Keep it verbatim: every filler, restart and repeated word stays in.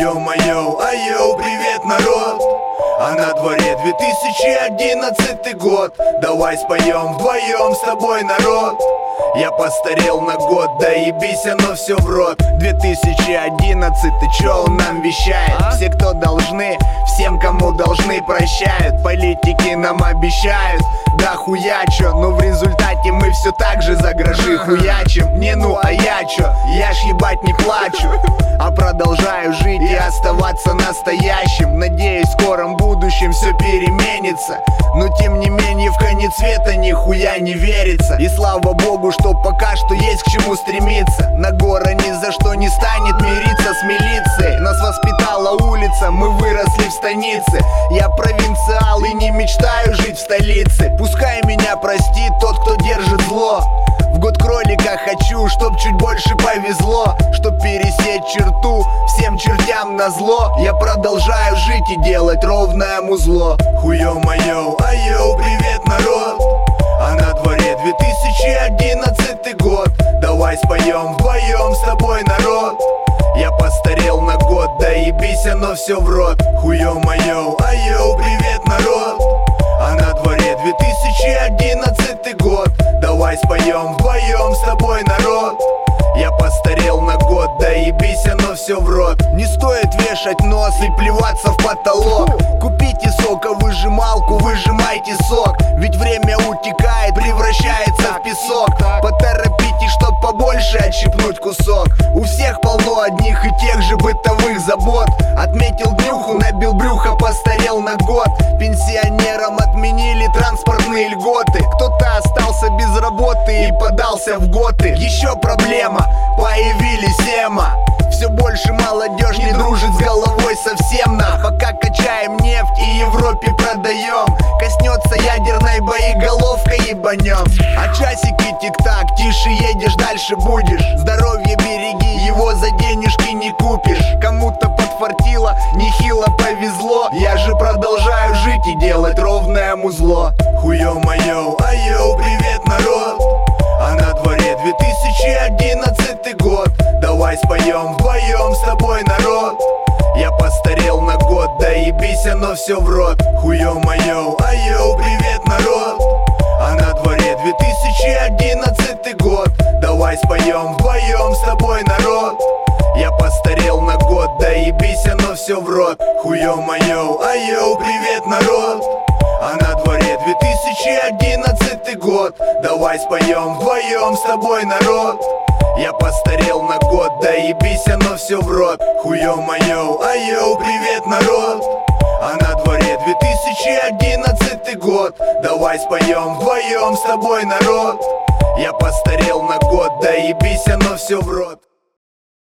Ё-моё, айоу, привет, народ! А на дворе две тысячи одиннадцатый год. Давай споем вдвоем с тобой, народ. Я постарел на год, да ебись, оно все в рот. Две тысячи одиннадцатый, чё он нам вещает? Все, кто должны, всем, кому должны, прощают. Политики нам обещают, да хуячо, но в результате мы все так же за гроши хуячим. Не ну, а я чё? Я ж ебать не плачу, а продолжаю жить и оставаться настоящим. Надеюсь, в скором будущем все переменится, но тем не менее в конец света нихуя не верится. И слава богу, что пока что есть к чему стремиться. Нагора ни за что не станет мириться с милицией. Нас воспитала улица, мы выросли в станице. Я провинциал и не мечтаю жить в столице. Пускай меня простит тот, кто держит зло. В год кролика хочу, чтоб чуть больше повезло, чтоб пересечь черту всем чертям назло. Я продолжаю жить и делать ровное музло. Хуё-моё, айоу, привет, народ! А на дворе две тысячи одиннадцатый год. Давай споем вдвоем с тобой, народ. Я постарел на год, да ебись, оно все в рот. Хуё-моё, айоу, привет, народ! А на дворе две тысячи одиннадцатый год. Давай споем вдвоем с тобой, народ. Я постарел на год, да ебись, оно все в рот. Не стоит вешать нос и плеваться в потолок. Купите соковыжималку, выжимайте сок. Ведь время утекает, превращается в песок. Поторопитесь, чтоб побольше отщипнуть кусок. У всех полно одних и тех же бытовых забот. Отметил днюху, набил брюхо, постарел на год. Пенсионерам отменили транспортные льготы. Кто-то остался без работы и подался в готы. Еще проблема, появились эмо. Все больше молодежь не дружит с головой совсем. На пока качаем нефть и Европе продаем. Коснется ядерной боеголовкой ебанем. А часики тик-так, тише едешь, дальше будешь. Здоровье береги, его за денежки не купишь. Кому-то подфартило, нехило повезло. Я же продолжаю жить и делать ровное музло. Хуё-моё, айоу, привет, народ! А на дворе две тысячи одиннадцатый год. Давай споем вдвоем с тобой, народ. Я постарел на год, да ебись, оно все в рот. Хуё-моё, айоу, привет, народ! А на дворе две тысячи одиннадцатый год. Давай споем вдвоем с тобой, народ. Я постарел на год, да ебись, оно все в рот. Хуё-моё, айоу, привет, народ! А на дворе две тысячи одиннадцатый год. Давай споем вдвоем с тобой, народ. Я постарел на год, да ебись, оно все в рот. Хуё-моё, айоу, привет, народ! А на дворе две тысячи одиннадцатый год. Давай споем вдвоем с тобой, народ. Я постарел на год, да ебись, оно все в рот.